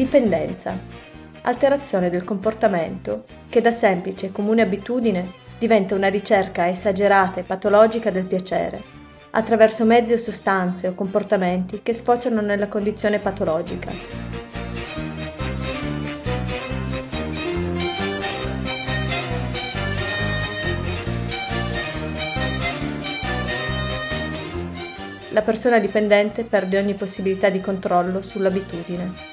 Dipendenza. Alterazione del comportamento che da semplice e comune abitudine diventa una ricerca esagerata e patologica del piacere, attraverso mezzi o sostanze o comportamenti che sfociano nella condizione patologica. La persona dipendente perde ogni possibilità di controllo sull'abitudine.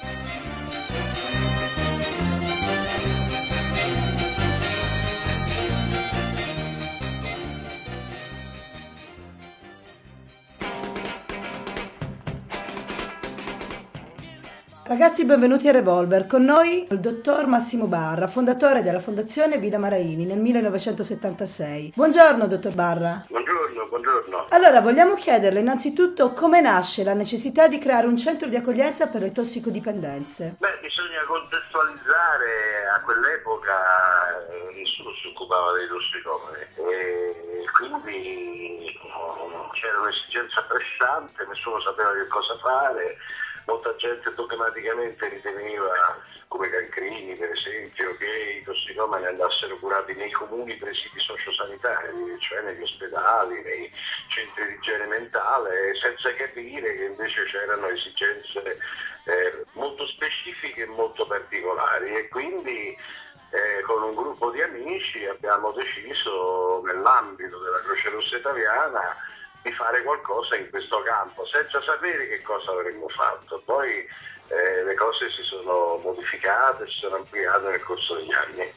Ragazzi, benvenuti a Revolver. Con noi il dottor Massimo Barra, fondatore della Fondazione Villa Maraini nel 1976. Buongiorno, dottor Barra. Buongiorno. Allora, vogliamo chiederle innanzitutto come nasce la necessità di creare un centro di accoglienza per le tossicodipendenze. Bisogna contestualizzare. A quell'epoca nessuno si occupava dei tossicomani e quindi c'era un'esigenza pressante, nessuno sapeva che cosa fare. Molta gente dogmaticamente riteneva, come Cancrini per esempio, che i tossicomani andassero curati nei comuni presidi sociosanitari, cioè negli ospedali, nei centri di igiene mentale, senza capire che invece c'erano esigenze molto specifiche e molto particolari. E quindi con un gruppo di amici abbiamo deciso, nell'ambito della Croce Rossa Italiana, di fare qualcosa in questo campo, senza sapere che cosa avremmo fatto. Poi le cose si sono modificate, si sono ampliate nel corso degli anni.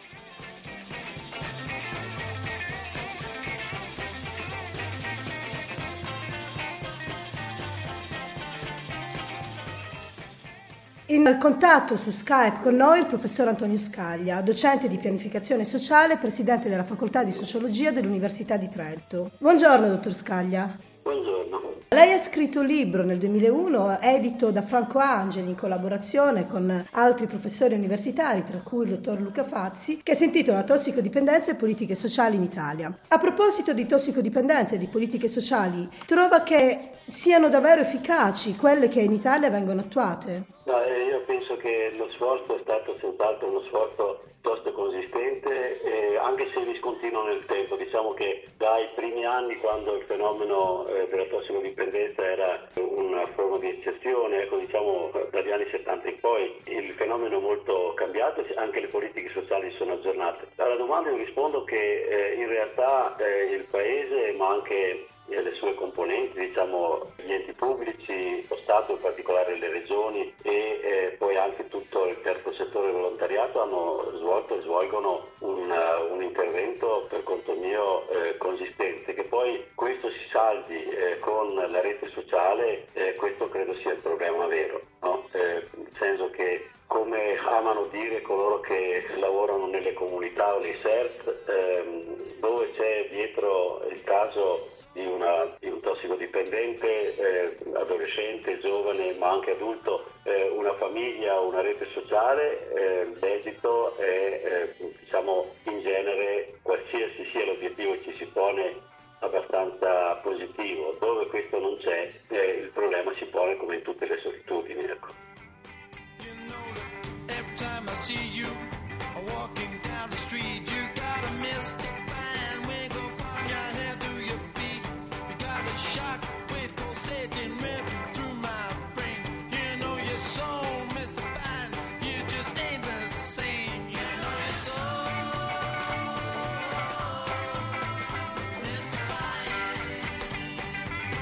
In contatto su Skype con noi il professor Antonio Scaglia, docente di pianificazione sociale e presidente della facoltà di sociologia dell'Università di Trento. Buongiorno, dottor Scaglia. Buongiorno. Lei ha scritto un libro nel 2001, edito da Franco Angeli in collaborazione con altri professori universitari, tra cui il dottor Luca Fazzi, che si intitola Tossicodipendenza e politiche sociali in Italia. A proposito di tossicodipendenza e di politiche sociali, trova che siano davvero efficaci quelle che in Italia vengono attuate? No, io penso che lo sforzo è stato senz'altro uno sforzo piuttosto consistente, anche se discontinuo nel tempo. Diciamo che dai primi anni, quando il fenomeno della tossicodipendenza era una forma di eccezione, diciamo dagli anni 70 in poi, il fenomeno è molto cambiato, anche le politiche sociali sono aggiornate. Alla domanda io rispondo che in realtà il Paese, ma anche le sue componenti, diciamo gli enti pubblici, lo Stato, in particolare le regioni e poi anche tutto il terzo settore volontariato hanno svolto e svolgono un intervento per conto mio consistente. Che poi questo si saldi con la rete sociale, questo credo sia il problema vero, no? Nel senso che, come amano dire coloro che lavorano nelle comunità o nei CERT, dove c'è dietro il caso di un tossicodipendente, adolescente, giovane ma anche adulto, una famiglia, una rete sociale, l'esito è diciamo in genere, qualsiasi sia l'obiettivo che ci si pone, abbastanza positivo. Dove questo non c'è, il problema si pone come in tutte le solitudini, ecco. Every time I see you walking down the street, you got a mystifying wiggle from your head to your feet. You got a shock with pulsating rhythm through my brain. You know you're so mystifying, you just ain't the same. You know you're so mystifying.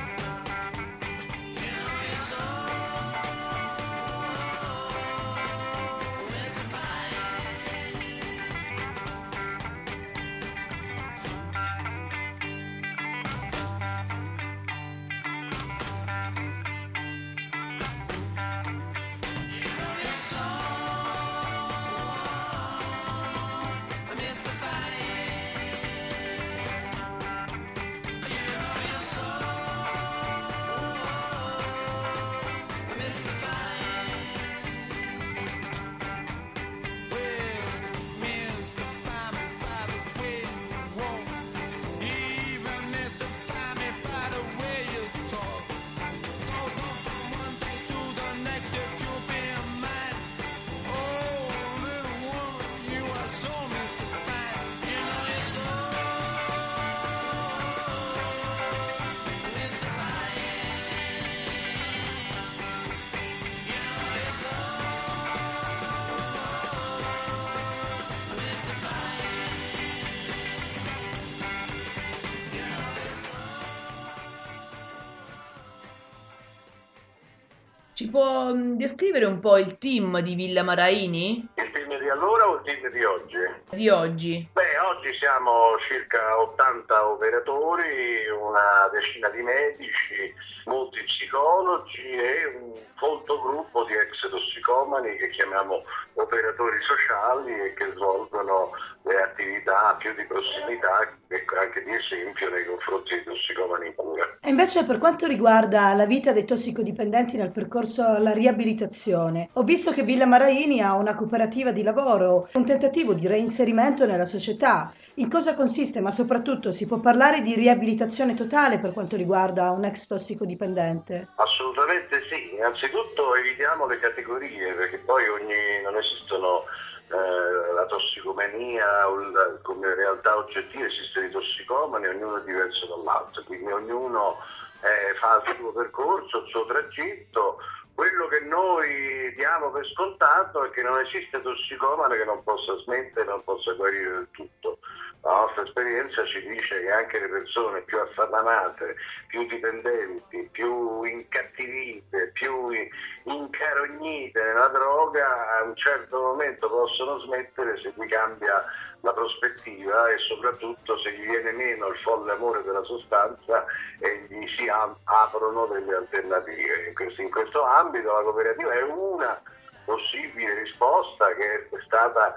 Ci può descrivere un po' il team di Villa Maraini? Il team di allora o il team di oggi? Di oggi. Beh, oggi siamo circa 80 operatori, una decina di medici, molti psicologi e un folto gruppo di ex tossicomani che chiamiamo operatori sociali e che svolgono le attività più di prossimità e anche di esempio nei confronti dei tossicomani in cura. E invece per quanto riguarda la vita dei tossicodipendenti nel percorso alla riabilitazione, ho visto che Villa Maraini ha una cooperativa di lavoro, un tentativo di reinserimento nella società. In cosa consiste, ma soprattutto si può parlare di riabilitazione totale per quanto riguarda un ex tossicodipendente? Assolutamente sì, innanzitutto evitiamo le categorie perché poi non esistono la tossicomania come realtà oggettiva, esistono i tossicomani, ognuno è diverso dall'altro, quindi ognuno fa il suo percorso, il suo tragitto. Quello che noi diamo per scontato è che non esiste tossicomane che non possa smettere, non possa guarire del tutto. La nostra esperienza ci dice che anche le persone più affaticate, più dipendenti, più incattivite, più incarognite nella droga, a un certo momento possono smettere se gli cambia la prospettiva e soprattutto se gli viene meno il folle amore della sostanza e gli si aprono delle alternative. In questo ambito la cooperativa è una possibile risposta che è stata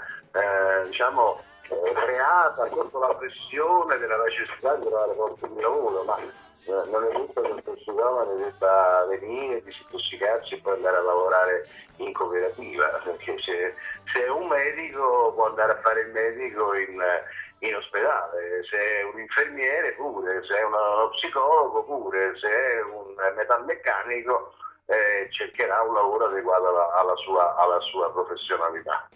creata sotto la pressione della necessità di trovare posti di lavoro, ma non è detto che il tossicomane debba venire, disintossicarsi e poi andare a lavorare in cooperativa, perché se è un medico può andare a fare il medico in ospedale, se è un infermiere pure, se è uno psicologo pure, se è un metalmeccanico cercherà un lavoro adeguato alla sua professionalità.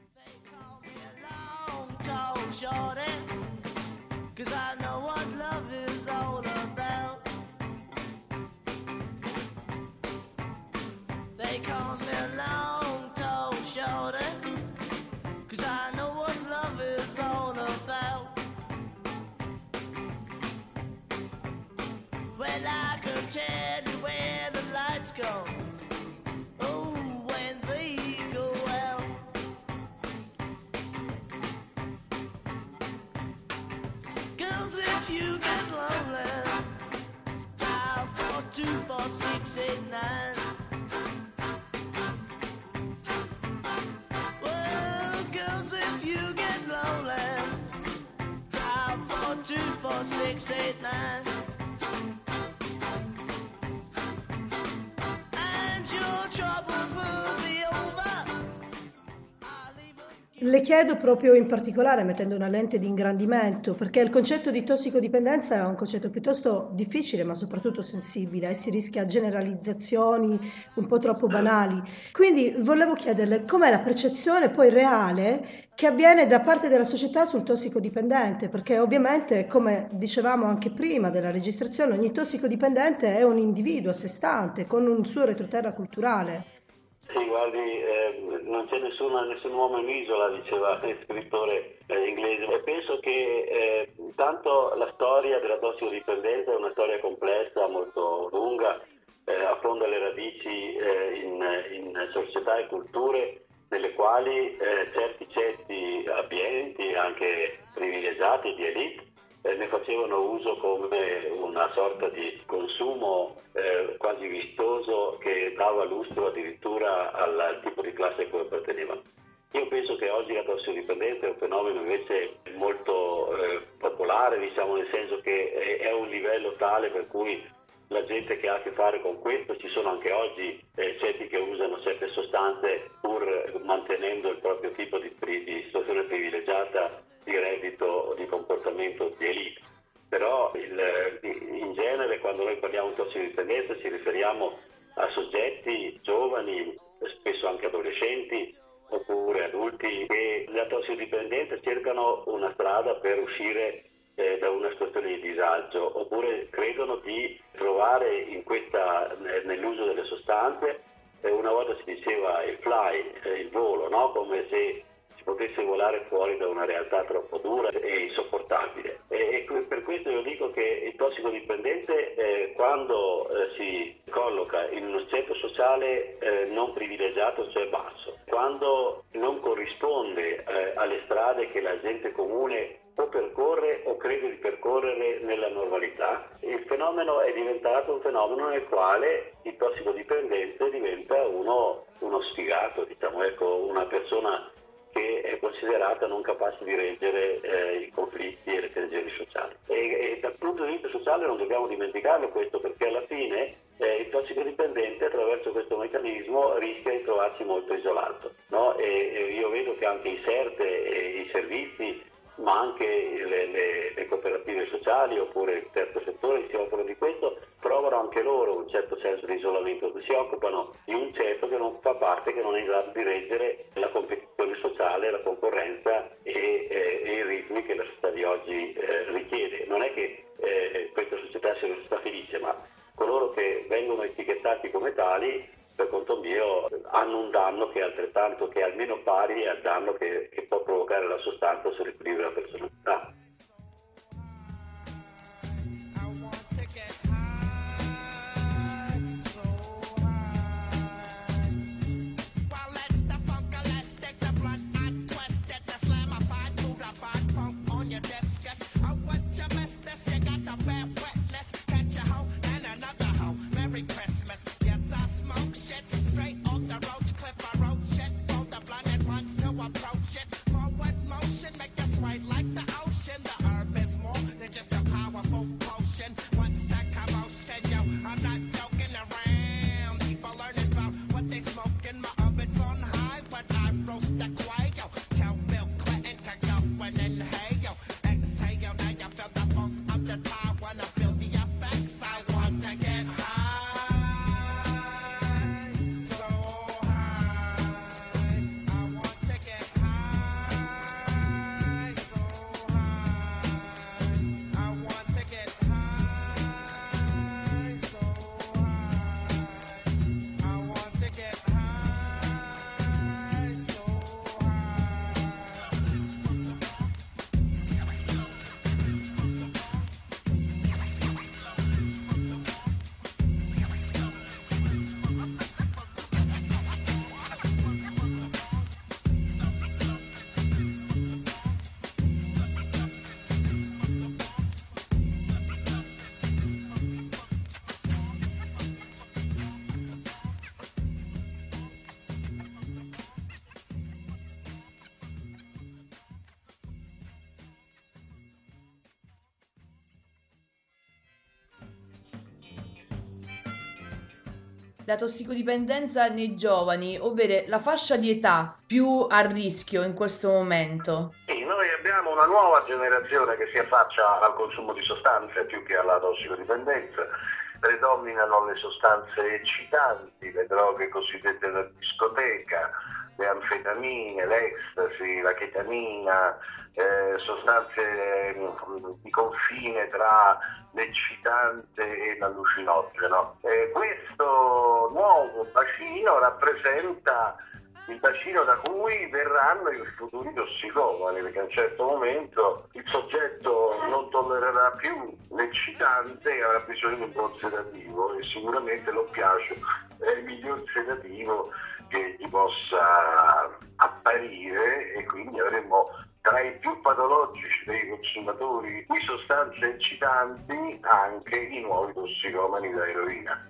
Shorty, 'cause I know what love is all about. They call me long tall shorty, 'cause I know what love is all about. Well, I can tell you where the lights go. Oh, when they go out. If you get lonely, dial 424-689. Well, girls, if you get lonely, dial 424-689. And your troubles will be over. Le chiedo proprio in particolare, mettendo una lente di ingrandimento, perché il concetto di tossicodipendenza è un concetto piuttosto difficile, ma soprattutto sensibile, e si rischia generalizzazioni un po' troppo banali. Quindi volevo chiederle com'è la percezione poi reale che avviene da parte della società sul tossicodipendente, perché ovviamente, come dicevamo anche prima della registrazione, ogni tossicodipendente è un individuo a sé stante, con un suo retroterra culturale. Sì, guardi, non c'è nessun uomo in isola, diceva il scrittore inglese, e penso che tanto la storia della tossicodipendenza è una storia complessa, molto lunga, affonda le radici in società e culture nelle quali certi ceti abbienti, anche privilegiati, di elite, ne facevano uso come una sorta di consumo quasi vistoso che dava lustro addirittura al tipo di classe a cui appartenevano. Io penso che oggi la tossicodipendenza è un fenomeno invece molto popolare, diciamo, nel senso che è un livello tale per cui la gente che ha a che fare con questo, ci sono anche oggi certi che usano certe sostanze pur mantenendo il proprio tipo di situazione privilegiata di reddito, di comportamento di elite. Però in genere quando noi parliamo di tossicodipendenza ci riferiamo a soggetti giovani, spesso anche adolescenti oppure adulti, che la tossicodipendenza cercano una strada per uscire da una situazione di disagio, oppure credono di trovare nell'uso delle sostanze, una volta si diceva il fly, il volo, no? Come se si potesse volare fuori da una realtà troppo dura e insopportabile. E per questo io dico che il tossicodipendente quando si colloca in uno stato sociale non privilegiato, cioè basso, quando non corrisponde alle strade che la gente comune o percorre o crede di percorrere nella normalità, il fenomeno è diventato un fenomeno nel quale il tossicodipendente diventa uno sfigato, diciamo, ecco, una persona che è considerata non capace di reggere i conflitti e le tensioni sociali. E dal punto di vista sociale non dobbiamo dimenticarlo questo, perché alla fine il tossicodipendente attraverso questo meccanismo rischia di trovarsi molto isolato, no? E io vedo che anche i SERT e i servizi, ma anche le cooperative sociali oppure il terzo settore che si occupano di questo, provano anche loro un certo senso di isolamento, si occupano di un ceto che non fa parte, che non è in grado di reggere la competizione sociale, la concorrenza e i ritmi che la società di oggi richiede. Non è che questa società sia una società felice, ma coloro che vengono etichettati come tali, per conto mio, hanno un danno che è altrettanto, che è almeno pari al danno che può provocare la sostanza sull'equilibrio della personalità. La tossicodipendenza nei giovani, ovvero la fascia di età più a rischio in questo momento. Sì, noi abbiamo una nuova generazione che si affaccia al consumo di sostanze più che alla tossicodipendenza. Predominano le sostanze eccitanti, le droghe cosiddette da discoteca, le anfetamine, l'ecstasy, la chetamina, sostanze di confine tra l'eccitante e l'allucinogeno. Questo nuovo bacino rappresenta il bacino da cui verranno i futuri tossicomani, perché a un certo momento il soggetto non tollererà più l'eccitante e avrà bisogno di un buon sedativo, e sicuramente l'oppiaceo è il miglior sedativo che gli possa apparire, e quindi avremo tra i più patologici dei consumatori di sostanze eccitanti anche i nuovi tossicomani da eroina.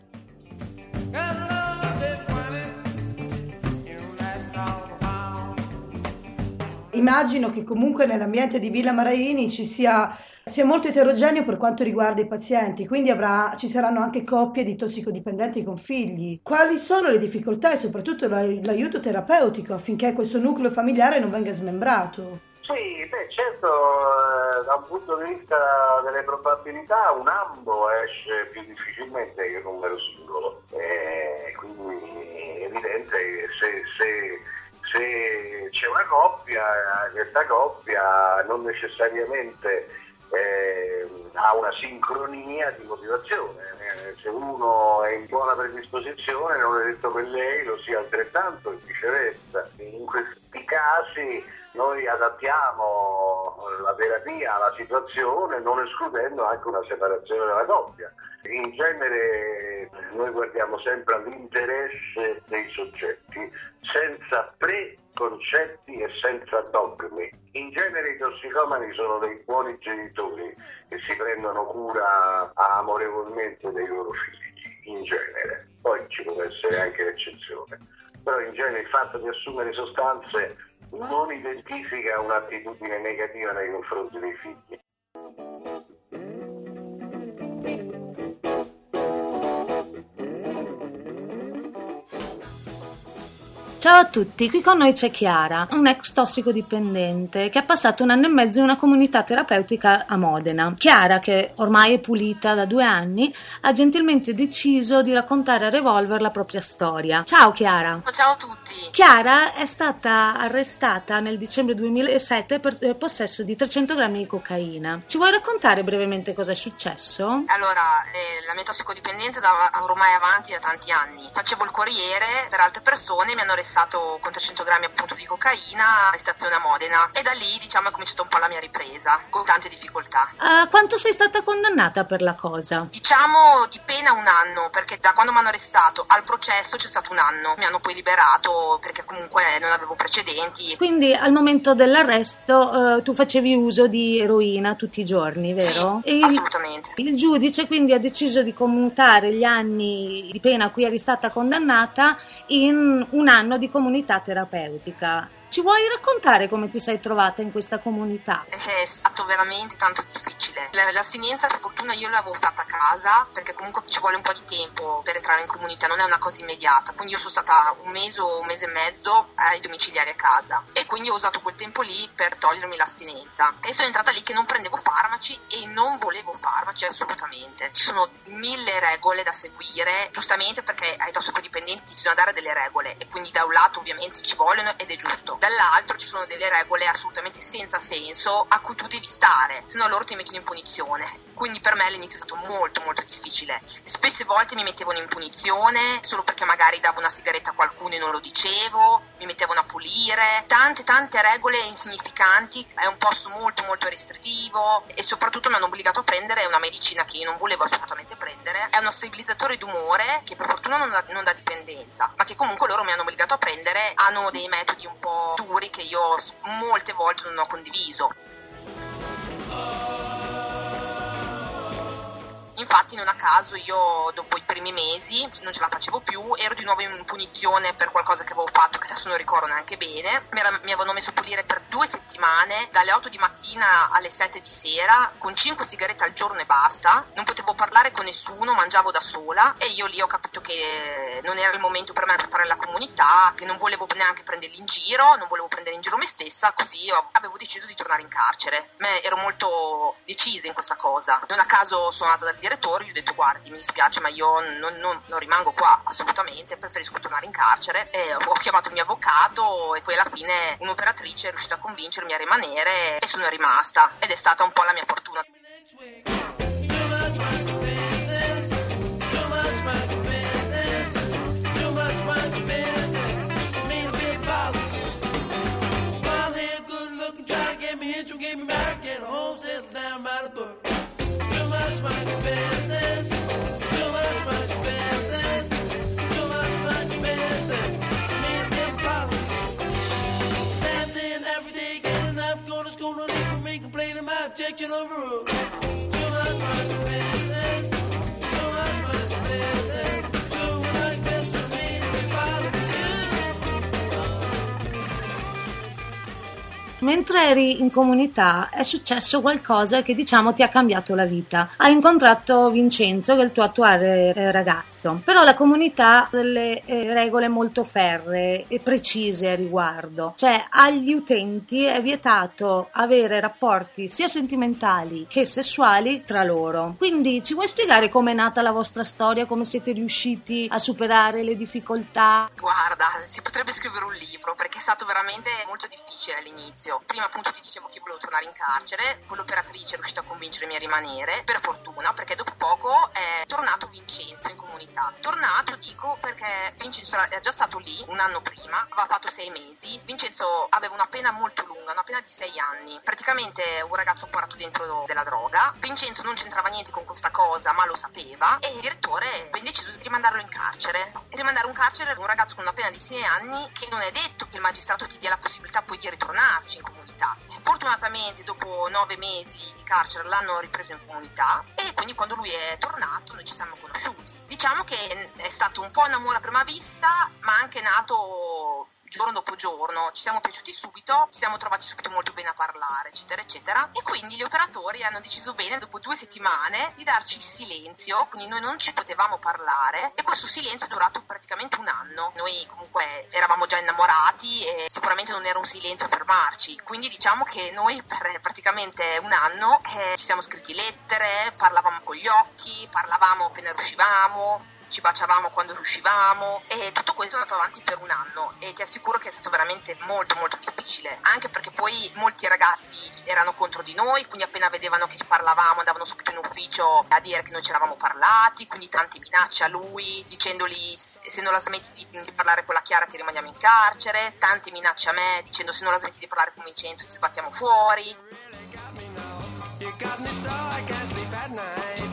Immagino che comunque nell'ambiente di Villa Maraini sia molto eterogeneo per quanto riguarda i pazienti, quindi ci saranno anche coppie di tossicodipendenti con figli. Quali sono le difficoltà e soprattutto l'aiuto terapeutico affinché questo nucleo familiare non venga smembrato? Sì, certo, da un punto di vista delle probabilità un ambo esce più difficilmente che il numero singolo, quindi è evidente che se c'è una coppia, questa coppia non necessariamente ha una sincronia di motivazione. Se uno è in buona predisposizione non è detto che lei lo sia altrettanto e viceversa. In questi casi noi adattiamo la terapia alla situazione, non escludendo anche una separazione della coppia. In genere noi guardiamo sempre all'interesse dei soggetti, senza preconcetti e senza dogmi. In genere i tossicomani sono dei buoni genitori che si prendono cura amorevolmente dei loro figli, in genere. Poi ci può essere anche l'eccezione. Però in genere il fatto di assumere sostanze non identifica un'attitudine negativa nei confronti dei figli. Ciao a tutti, qui con noi c'è Chiara, un ex tossicodipendente che ha passato 1 anno e mezzo in una comunità terapeutica a Modena. Chiara, che ormai è pulita da 2 anni, ha gentilmente deciso di raccontare a Revolver la propria storia. Ciao Chiara! Ciao a tutti! Chiara è stata arrestata nel dicembre 2007 per possesso di 300 grammi di cocaina. Ci vuoi raccontare brevemente cosa è successo? Allora, la mia tossicodipendenza da ormai avanti da tanti anni. Facevo il corriere per altre persone, mi hanno arrestato con 300 grammi appunto di cocaina in stazione a Modena e da lì è cominciata un po' la mia ripresa con tante difficoltà. Quanto sei stata condannata per la cosa? Di pena 1 anno, perché da quando mi hanno arrestato al processo c'è stato 1 anno. Mi hanno poi liberato perché comunque non avevo precedenti. Quindi al momento dell'arresto tu facevi uso di eroina tutti i giorni, vero? Sì, assolutamente. Il giudice quindi ha deciso di commutare gli anni di pena a cui eri stata condannata in 1 anno di comunità terapeutica. Ci vuoi raccontare come ti sei trovata in questa comunità? È stato veramente tanto difficile. L'astinenza, per fortuna, io l'avevo fatta a casa, perché comunque ci vuole un po' di tempo per entrare in comunità, non è una cosa immediata. Quindi io sono stata 1 mese o 1 mese e mezzo ai domiciliari a casa e quindi ho usato quel tempo lì per togliermi l'astinenza. E sono entrata lì che non prendevo farmaci e non volevo farmaci assolutamente. Ci sono 1000 regole da seguire, giustamente perché ai tossicodipendenti bisogna dare delle regole e quindi da un lato ovviamente ci vogliono ed è giusto. Dall'altro ci sono delle regole assolutamente senza senso a cui tu devi stare, se no loro ti mettono in punizione. Quindi per me all'inizio è stato molto molto difficile. Spesse volte mi mettevano in punizione solo perché magari davo una sigaretta a qualcuno e non lo dicevo, mi mettevano a pulire, tante regole insignificanti. È un posto molto molto restrittivo e soprattutto mi hanno obbligato a prendere una medicina che io non volevo assolutamente prendere. È uno stabilizzatore d'umore che per fortuna non dà dipendenza, ma che comunque loro mi hanno obbligato a prendere. Hanno dei metodi un po' duri che io molte volte non ho condiviso. Infatti non a caso io dopo i primi mesi non ce la facevo più, ero di nuovo in punizione per qualcosa che avevo fatto che adesso non ricordo neanche bene. Mi avevano messo a pulire per 2 settimane dalle 8 di mattina alle 7 di sera con 5 sigarette al giorno e basta. Non potevo parlare con nessuno, mangiavo da sola e io lì ho capito che non era il momento per me per fare la comunità, che non volevo neanche prenderli in giro, non volevo prendere in giro me stessa, così avevo deciso di tornare in carcere. Ero molto decisa in questa cosa. Non a caso sono andata dal direttore, gli ho detto guardi mi dispiace ma io non rimango qua assolutamente, preferisco tornare in carcere. E ho chiamato il mio avvocato e poi alla fine un'operatrice è riuscita a convincermi a rimanere e sono rimasta ed è stata un po' la mia fortuna. Objection overruled. Too much money for business. Too much money for business. Too much business for me to be following you. Mentre eri in comunità è successo qualcosa che diciamo ti ha cambiato la vita. Hai incontrato Vincenzo, che è il tuo attuale ragazzo, però la comunità ha delle regole molto ferree e precise a riguardo, cioè agli utenti è vietato avere rapporti sia sentimentali che sessuali tra loro. Quindi ci vuoi spiegare com'è nata la vostra storia, come siete riusciti a superare le difficoltà? Guarda, si potrebbe scrivere un libro perché è stato veramente molto difficile all'inizio. silenzio. Prima appunto ti dicevo che io volevo tornare in carcere, quell'operatrice è riuscita a convincermi a rimanere, per fortuna, perché dopo poco è tornato Vincenzo in comunità. Tornato dico perché Vincenzo era già stato lì un anno prima, aveva fatto 6 mesi. Vincenzo aveva una pena molto lunga, una pena di 6 anni, praticamente un ragazzo portato dentro della droga. Vincenzo non c'entrava niente con questa cosa, ma lo sapeva, e il direttore ha deciso di rimandarlo in carcere. E rimandare in carcere un ragazzo con una pena di 6 anni, che non è detto che il magistrato ti dia la possibilità poi di ritornarci in comunità. Fortunatamente dopo 9 mesi di carcere l'hanno ripreso in comunità, e quindi quando lui è tornato noi ci siamo conosciuti. Diciamo che è stato un po' un amore a prima vista, ma anche nato giorno dopo giorno. Ci siamo piaciuti subito, ci siamo trovati subito molto bene a parlare, eccetera eccetera, e quindi gli operatori hanno deciso bene dopo 2 settimane di darci il silenzio, quindi noi non ci potevamo parlare, e questo silenzio è durato praticamente un anno. Noi comunque eravamo già innamorati e sicuramente non era un silenzio a fermarci, quindi diciamo che noi per praticamente un anno ci siamo scritti lettere, parlavamo con gli occhi, parlavamo appena riuscivamo, ci baciavamo quando riuscivamo, e tutto questo è andato avanti per un anno, e ti assicuro che è stato veramente molto molto difficile, anche perché poi molti ragazzi erano contro di noi, quindi appena vedevano che ci parlavamo andavano subito in ufficio a dire che noi ci eravamo parlati, quindi tante minacce a lui dicendogli se non la smetti di parlare con la Chiara ti rimaniamo in carcere, tante minacce a me dicendo se non la smetti di parlare con Vincenzo ti sbattiamo fuori. You got me so I can't sleep at night.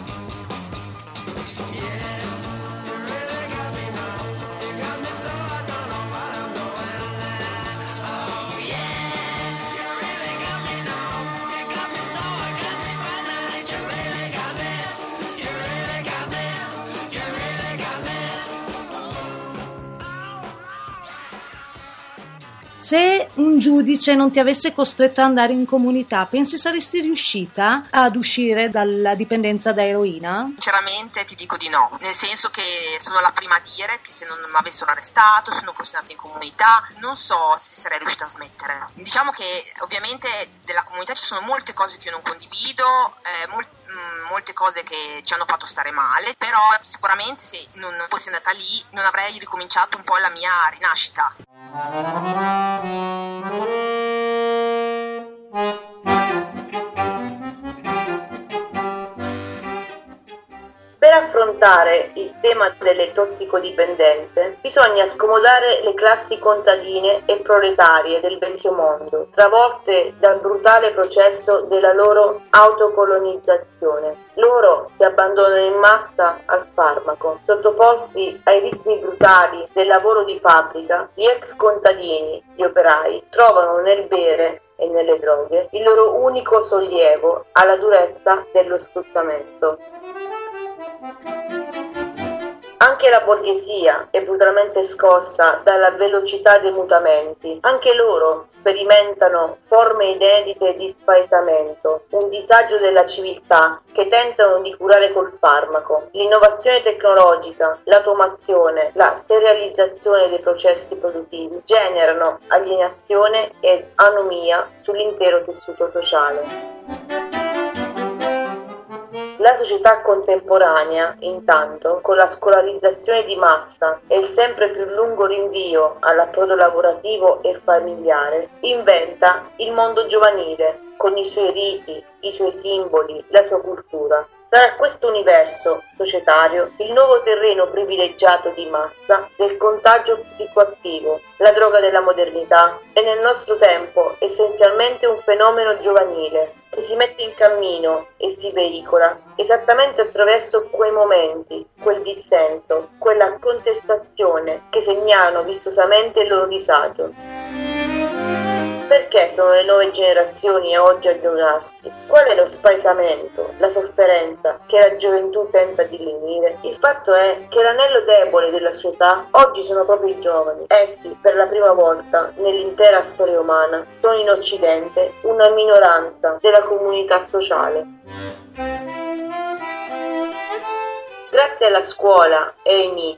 Se un giudice non ti avesse costretto ad andare in comunità, pensi saresti riuscita ad uscire dalla dipendenza da eroina? Sinceramente ti dico di no, nel senso che sono la prima a dire che se non mi avessero arrestato, se non fossi nata in comunità, non so se sarei riuscita a smettere. Diciamo che ovviamente della comunità ci sono molte cose che io non condivido, molte cose che ci hanno fatto stare male, però sicuramente se non fossi andata lì non avrei ricominciato un po' la mia rinascita. Per affrontare il tema delle tossicodipendenze bisogna scomodare le classi contadine e proletarie del vecchio mondo, travolte dal brutale processo della loro autocolonizzazione. Loro si abbandonano in massa al farmaco. Sottoposti ai ritmi brutali del lavoro di fabbrica, gli ex contadini, gli operai, trovano nel bere e nelle droghe il loro unico sollievo alla durezza dello sfruttamento. Anche la borghesia è brutalmente scossa dalla velocità dei mutamenti. Anche loro sperimentano forme inedite di spaesamento, un disagio della civiltà che tentano di curare col farmaco. L'innovazione tecnologica, l'automazione, la serializzazione dei processi produttivi generano alienazione ed anomia sull'intero tessuto sociale. La società contemporanea, intanto, con la scolarizzazione di massa e il sempre più lungo rinvio all'approdo lavorativo e familiare, inventa il mondo giovanile, con i suoi riti, i suoi simboli, la sua cultura. Sarà questo universo societario il nuovo terreno privilegiato di massa del contagio psicoattivo, la droga della modernità, e nel nostro tempo essenzialmente un fenomeno giovanile che si mette in cammino e si veicola esattamente attraverso quei momenti, quel dissenso, quella contestazione che segnalano vistosamente il loro disagio. Perché sono le nuove generazioni a oggi a drogarsi? Qual è lo spaesamento, la sofferenza che la gioventù tenta di lenire? Il fatto è che l'anello debole della sua età oggi sono proprio i giovani. Essi, per la prima volta nell'intera storia umana, sono in Occidente una minoranza della comunità sociale. Grazie alla scuola e ai media,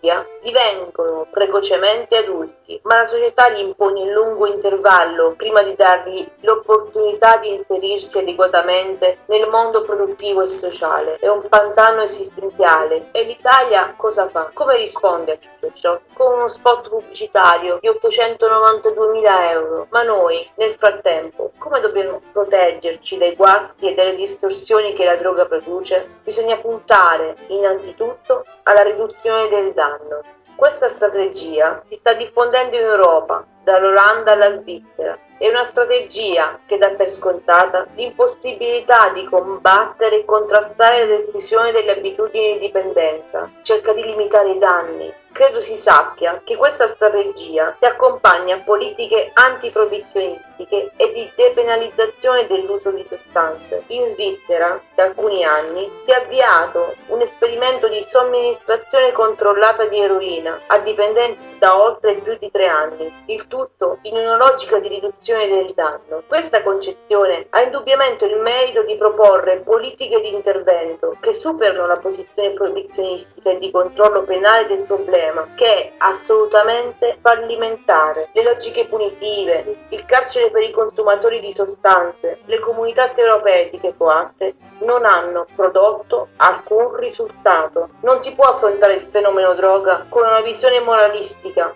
divengono precocemente adulti, ma la società gli impone un lungo intervallo prima di dargli l'opportunità di inserirsi adeguatamente nel mondo produttivo e sociale. È un pantano esistenziale. E l'Italia cosa fa? Come risponde a tutto ciò? Con uno spot pubblicitario di 892.000 euro. Ma noi, nel frattempo, come dobbiamo proteggerci dai guasti e dalle distorsioni che la droga produce? Bisogna puntare innanzitutto alla riduzione del danno. Questa strategia si sta diffondendo in Europa, dall'Olanda alla Svizzera. È una strategia che dà per scontata l'impossibilità di combattere e contrastare la diffusione delle abitudini di dipendenza. Cerca di limitare i danni. Credo si sappia che questa strategia si accompagna a politiche antiproibizionistiche e di depenalizzazione dell'uso di sostanze. In Svizzera, da alcuni anni, si è avviato un esperimento di somministrazione controllata di eroina a dipendenti da oltre più di 3 anni, il tutto in una logica di riduzione del danno. Questa concezione ha indubbiamente il merito di proporre politiche di intervento che superano la posizione proibizionistica e di controllo penale del problema, che è assolutamente fallimentare. Le logiche punitive, il carcere per i consumatori di sostanze, le comunità terapeutiche coatte non hanno prodotto alcun risultato. Non si può affrontare il fenomeno droga con una visione moralistica.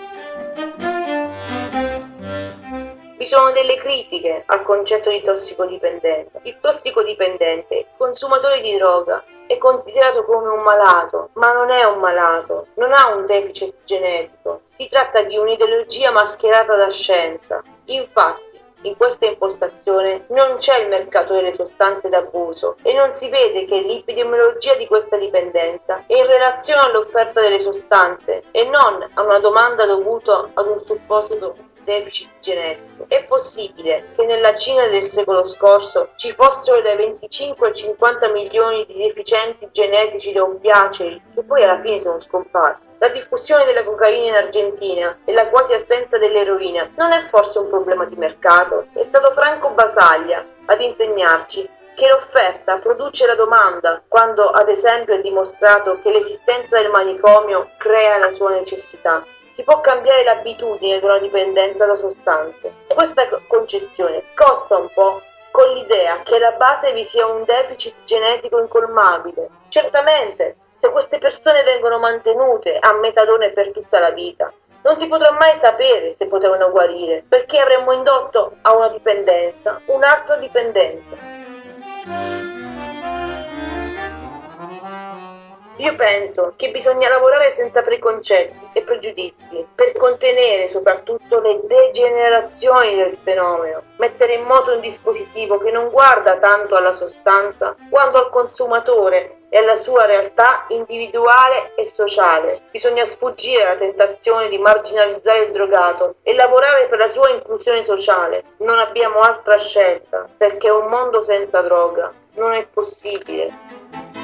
Vi sono delle critiche al concetto di tossicodipendenza. Il tossicodipendente, il consumatore di droga, è considerato come un malato, ma non è un malato, non ha un deficit genetico. Si tratta di un'ideologia mascherata da scienza. Infatti, in questa impostazione non c'è il mercato delle sostanze d'abuso e non si vede che l'epidemiologia di questa dipendenza è in relazione all'offerta delle sostanze e non a una domanda dovuta ad un supposto deficit genetico. È possibile che nella Cina del secolo scorso ci fossero dai 25 ai 50 milioni di deficienti genetici da oppiacei che poi alla fine sono scomparsi. La diffusione della cocaina in Argentina e la quasi assenza dell'eroina non è forse un problema di mercato? È stato Franco Basaglia ad insegnarci che l'offerta produce la domanda, quando ad esempio è dimostrato che l'esistenza del manicomio crea la sua necessità. Si può cambiare l'abitudine di una dipendenza da sostanze. Questa concezione cozza un po' con l'idea che alla base vi sia un deficit genetico incolmabile. Certamente, se queste persone vengono mantenute a metadone per tutta la vita, non si potrà mai sapere se potevano guarire, perché avremmo indotto a una dipendenza un'altra dipendenza. Io penso che bisogna lavorare senza preconcetti e pregiudizi per contenere soprattutto le degenerazioni del fenomeno, mettere in moto un dispositivo che non guarda tanto alla sostanza quanto al consumatore e alla sua realtà individuale e sociale. Bisogna sfuggire alla tentazione di marginalizzare il drogato e lavorare per la sua inclusione sociale. Non abbiamo altra scelta, perché un mondo senza droga non è possibile.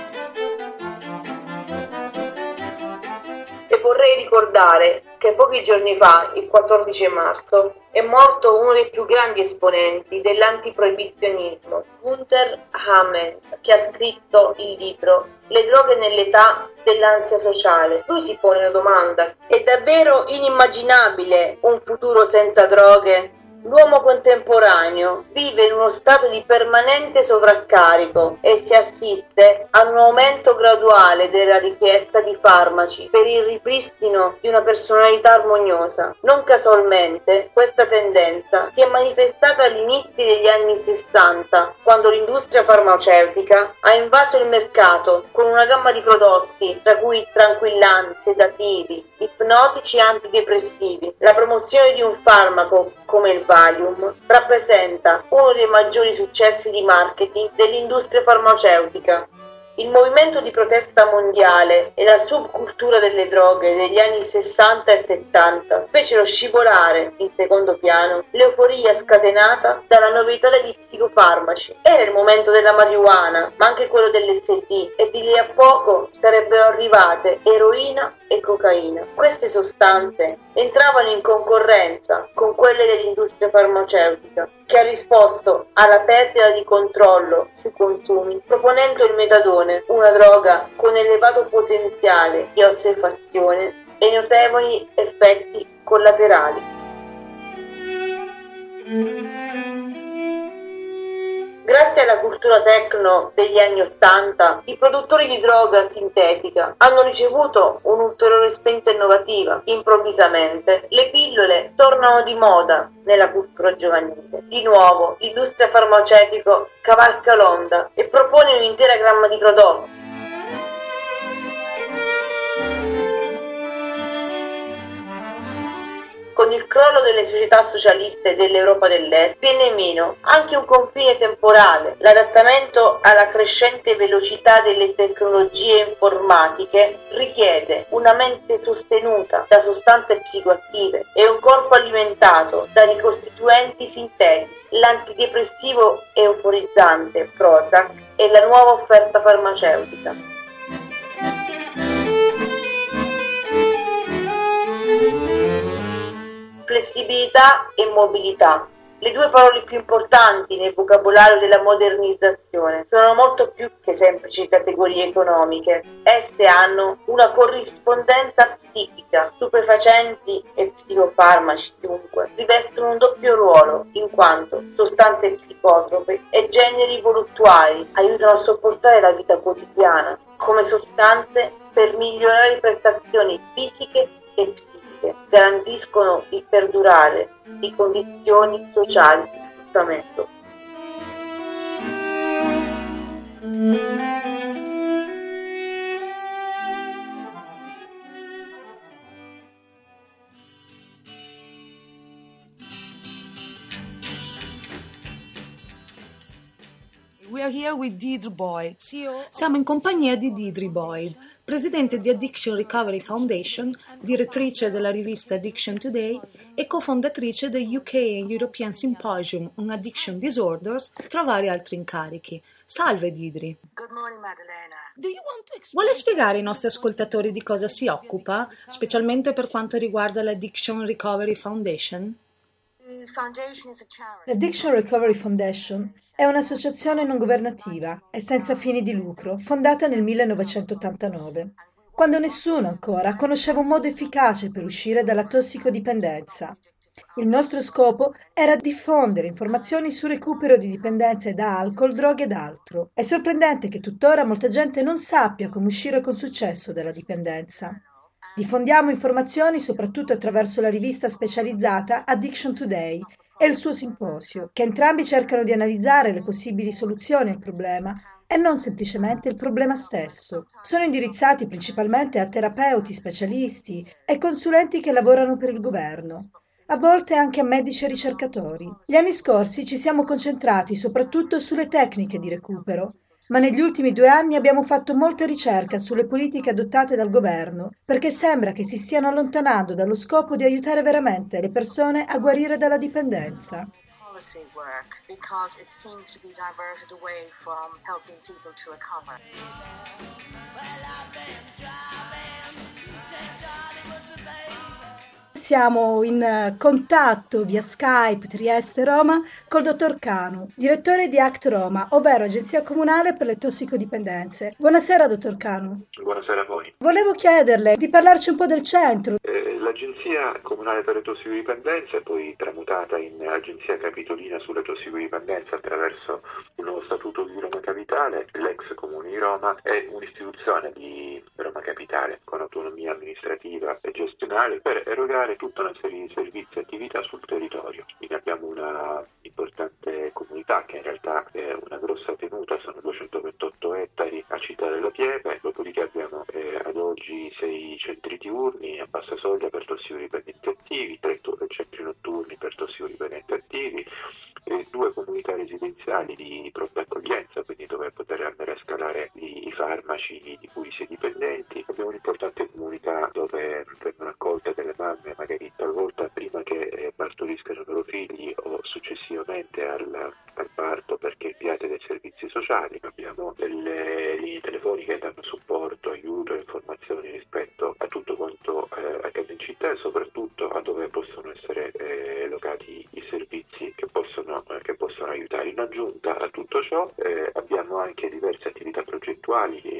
E vorrei ricordare che pochi giorni fa, il 14 marzo, è morto uno dei più grandi esponenti dell'antiproibizionismo, Günter Hammel, che ha scritto il libro Le droghe nell'età dell'ansia sociale. Lui si pone una domanda: è davvero inimmaginabile un futuro senza droghe? L'uomo contemporaneo vive in uno stato di permanente sovraccarico e si assiste ad un aumento graduale della richiesta di farmaci per il ripristino di una personalità armoniosa. Non casualmente questa tendenza si è manifestata all'inizio degli anni 60, quando l'industria farmaceutica ha invaso il mercato con una gamma di prodotti, tra cui tranquillanti, sedativi, ipnotici e antidepressivi. La promozione di un farmaco come il Valium rappresenta uno dei maggiori successi di marketing dell'industria farmaceutica. Il movimento di protesta mondiale e la subcultura delle droghe degli anni 60 e 70 fecero scivolare in secondo piano l'euforia scatenata dalla novità degli psicofarmaci. Era il momento della marijuana, ma anche quello dell'LSD, e di lì a poco sarebbero arrivate eroina e cocaina. Queste sostanze entravano in concorrenza con quelle dell'industria farmaceutica, che ha risposto alla perdita di controllo sui consumi proponendo il metadone, una droga con elevato potenziale di assuefazione e notevoli effetti collaterali. Grazie alla cultura techno degli anni '80, i produttori di droga sintetica hanno ricevuto un'ulteriore spinta innovativa. Improvvisamente, le pillole tornano di moda nella cultura giovanile. Di nuovo, l'industria farmaceutica cavalca l'onda e propone un'intera gamma di prodotti. Con il crollo delle società socialiste dell'Europa dell'Est viene meno anche un confine temporale. L'adattamento alla crescente velocità delle tecnologie informatiche richiede una mente sostenuta da sostanze psicoattive e un corpo alimentato da ricostituenti sintetici. L'antidepressivo euforizzante Prozac è la nuova offerta farmaceutica. Flessibilità e mobilità, le due parole più importanti nel vocabolario della modernizzazione, sono molto più che semplici categorie economiche. Esse hanno una corrispondenza psichica. Stupefacenti e psicofarmaci, dunque, rivestono un doppio ruolo, in quanto sostanze psicotrope e generi voluttuari aiutano a sopportare la vita quotidiana, come sostanze per migliorare le prestazioni fisiche e psichiche. Garantiscono il perdurare di condizioni sociali di sfruttamento. We are here with Deidre Boyd. Siamo in compagnia di Deidre Boyd, presidente di Addiction Recovery Foundation, direttrice della rivista Addiction Today e cofondatrice del UK European Symposium on Addiction Disorders, tra vari altri incarichi. Salve Deidre. Good morning, Maddalena. Vuole spiegare ai nostri ascoltatori di cosa si occupa, specialmente per quanto riguarda l'Addiction Recovery Foundation? L'Addiction Recovery Foundation è un'associazione non governativa e senza fini di lucro fondata nel 1989, quando nessuno ancora conosceva un modo efficace per uscire dalla tossicodipendenza. Il nostro scopo era diffondere informazioni sul recupero di dipendenze da alcol, droghe ed altro. È sorprendente che tuttora molta gente non sappia come uscire con successo dalla dipendenza. Diffondiamo informazioni soprattutto attraverso la rivista specializzata Addiction Today e il suo simposio, che entrambi cercano di analizzare le possibili soluzioni al problema e non semplicemente il problema stesso. Sono indirizzati principalmente a terapeuti, specialisti e consulenti che lavorano per il governo, a volte anche a medici e ricercatori. Gli anni scorsi ci siamo concentrati soprattutto sulle tecniche di recupero, ma negli ultimi 2 anni abbiamo fatto molta ricerca sulle politiche adottate dal governo, perché sembra che si stiano allontanando dallo scopo di aiutare veramente le persone a guarire dalla dipendenza. Siamo in contatto via Skype Trieste-Roma col dottor Canu, direttore di ACT Roma, ovvero Agenzia Comunale per le Tossicodipendenze. Buonasera, dottor Canu. Buonasera a voi. Volevo chiederle di parlarci un po' del centro. L'Agenzia Comunale per le Tossicodipendenze è poi tramutata in Agenzia Capitolina sulle Tossicodipendenze attraverso il nuovo statuto di Roma Capitale. L'ex Comune di Roma è un'istituzione di Roma Capitale con autonomia amministrativa e gestionale per erogare tutta una serie di servizi e attività sul territorio. Quindi abbiamo una importante comunità che in realtà è una grossa tenuta, sono 228 ettari a Città della Pieve, dopodiché abbiamo ad oggi 6 centri diurni a bassa soglia per tossicodipendenti attivi, 3 centri notturni per tossicodipendenti attivi, e 2 comunità residenziali di pronta accoglienza, quindi dove poter andare a scalare i farmaci di cui si è dipendenti. Abbiamo un'importante comunità dove vengono accolte delle mamme magari talvolta prima che partoriscano i loro figli o successivamente al parto perché inviate dai servizi sociali. Abbiamo delle linee telefoniche che danno supporto, aiuto e informazioni rispetto a tutto quanto accade in città e soprattutto a dove possono essere locati i servizi che possono aiutare. In aggiunta a tutto ciò abbiamo anche diverse attività progettuali che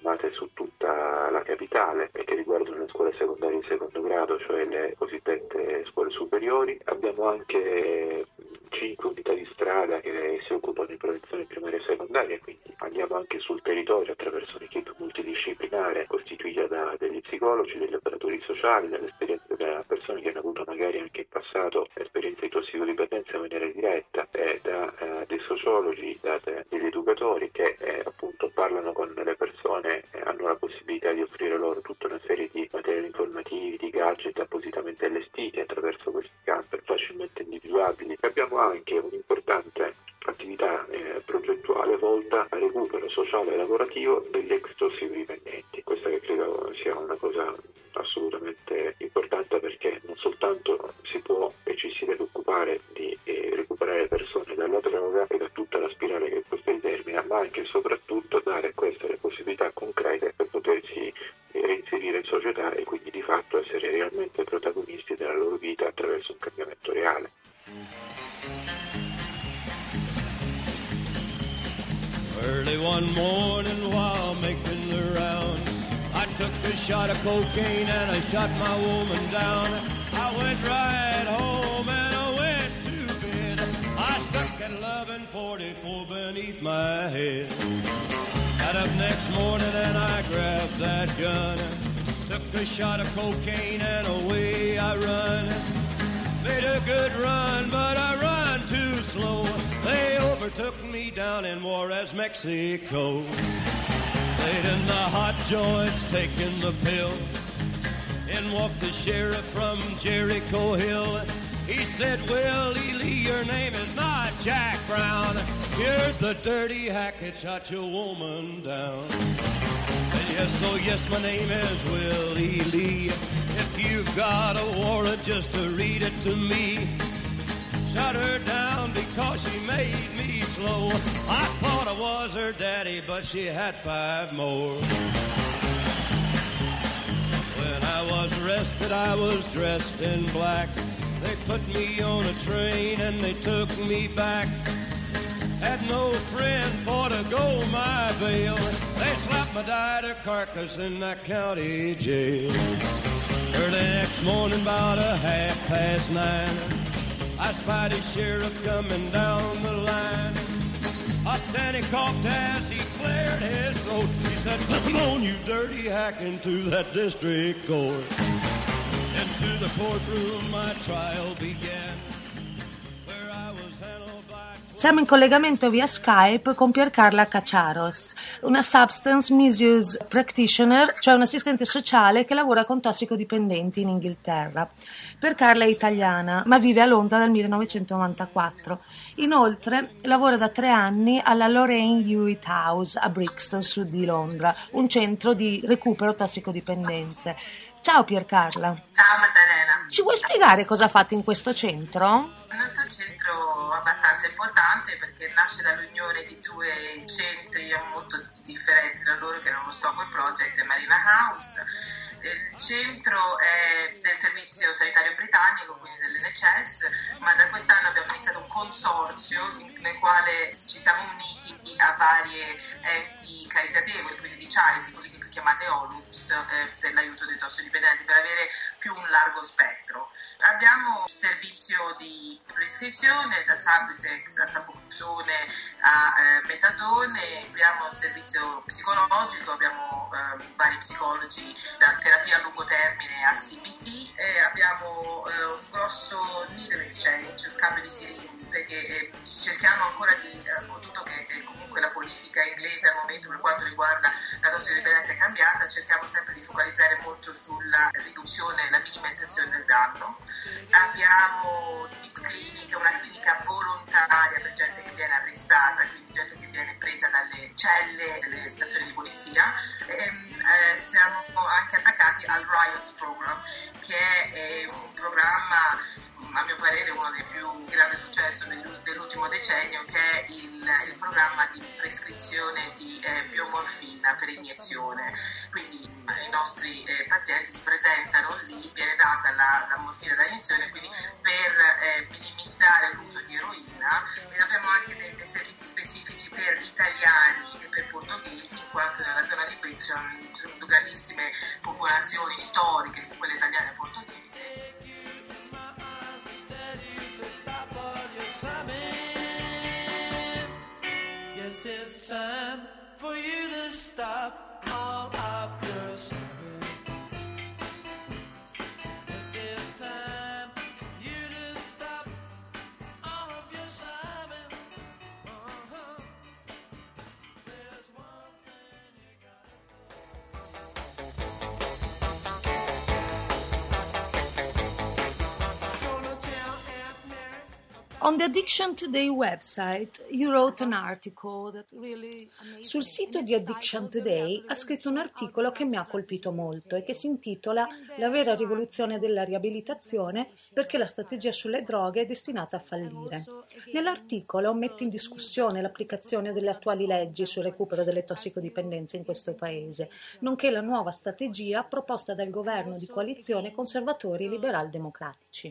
sparramate su tutta la capitale e che riguardano le scuole secondarie di secondo grado, cioè le cosiddette scuole superiori. Abbiamo anche 5 unità di strada che si occupano di prevenzione primaria e secondaria, quindi andiamo anche sul territorio attraverso un'equipe multidisciplinare costituita da degli psicologi, degli operatori sociali, da persone che hanno avuto magari anche in passato esperienze di tossicodipendenza in maniera diretta, da dei sociologi, degli educatori che appunto parlano con le persone e hanno la possibilità di offrire loro tutta una serie di materiali informativi, di gadget appositamente allestiti attraverso questi camper facilmente individuabili. Abbiamo anche un'importante attività progettuale volta al recupero sociale e lavorativo degli ex tossicodipendenti. Questa che credo sia una cosa assolutamente importante, perché non soltanto si può e ci si deve occupare di recuperare le persone dalla droga e da tutta la spirale che questo determina, ma anche e soprattutto dare a queste le possibilità concrete per potersi reinserire in società e quindi di fatto essere realmente protagonisti della loro vita attraverso un cambiamento reale. Early one morning while making the rounds, I took a shot of cocaine and I shot my woman down. I went right home and I went to bed. I stuck at 11:44 beneath my head. Got up next morning and I grabbed that gun, took a shot of cocaine and away I run. Made a good run, but I run too slow. They overtook me down in Juarez, Mexico. Laid in the hot joints, taking the pills. In walked the sheriff from Jericho Hill. He said, Willie Lee, your name is not Jack Brown. You're the dirty hack that shot your woman down. Said, yes, oh yes, my name is Willie Lee. If you've got a warrant, just to read it to me. Shot her down because she made me slow. I thought I was her daddy, but she had 5 more. When I was arrested, I was dressed in black. They put me on a train and they took me back. Had no friend for to go my bail. They slapped my died carcass in that county jail. Early next morning, about 9:30, I spied a sheriff coming down the line. Up then he coughed as he cleared his throat. He said, come on, you dirty hack, into that district court. Into the courtroom my trial began, where I was handled by... Siamo in collegamento via Skype con Piercarla Cacharos, una substance misuse practitioner, cioè un assistente sociale che lavora con tossicodipendenti in Inghilterra. Piercarla è italiana, ma vive a Londra dal 1994. Inoltre lavora da 3 anni alla Lorraine Hewitt House a Brixton, sud di Londra, un centro di recupero tossicodipendenze. Ciao Piercarla. Ciao Maddalena. Ci vuoi spiegare cosa fate in questo centro? Il nostro centro è abbastanza importante perché nasce dall'unione di 2 centri molto differenti tra loro, che erano lo Stockwell Project e Marina House. Il centro è del servizio sanitario britannico, quindi dell'NHS, ma da quest'anno abbiamo iniziato un consorzio nel quale ci siamo uniti a varie enti caritatevoli, quindi di charity, quelli che chiamate OLUS, per l'aiuto dei tossicodipendenti, per avere più un largo spettro. Abbiamo servizio di prescrizione, da Subutex a Suboxone a metadone, abbiamo servizio psicologico, abbiamo vari psicologi da terapia a lungo termine a CBT, abbiamo un grosso needle exchange, scambio di siringhe, perché cerchiamo ancora di, con tutto che comunque la politica inglese al momento per quanto riguarda la tossicodipendenza è cambiata, cerchiamo sempre di focalizzare molto sulla riduzione, la minimizzazione del danno. Abbiamo Deep Clinic, una clinica volontaria per gente che viene arrestata, quindi gente che viene presa dalle celle delle stazioni di polizia. Siamo anche attaccati al Riot Program, che è un programma, a mio parere uno dei più grandi successi dell'ultimo decennio, che è il programma di prescrizione di biomorfina per iniezione. Quindi i nostri pazienti si presentano lì, viene data la morfina da iniezione, quindi per minimizzare l'uso di eroina. E abbiamo anche dei servizi specifici per italiani e per portoghesi, in circolante nella zona di Brescia, ci sono due grandissime popolazioni storiche, quella italiana e portoghese. Yes, it's time for you to stop all of your swimming. Yes, it's time for you to stop all of your swimming. There's one thing you gotta. Gonna tell Aunt Mary. On the Addiction Today website, you wrote an article that really amazed me. Sul sito di Addiction Today ha scritto un articolo che mi ha colpito molto e che si intitola La vera rivoluzione della riabilitazione, perché la strategia sulle droghe è destinata a fallire. Nell'articolo mette in discussione l'applicazione delle attuali leggi sul recupero delle tossicodipendenze in questo paese, nonché la nuova strategia proposta dal governo di coalizione conservatori liberal-democratici.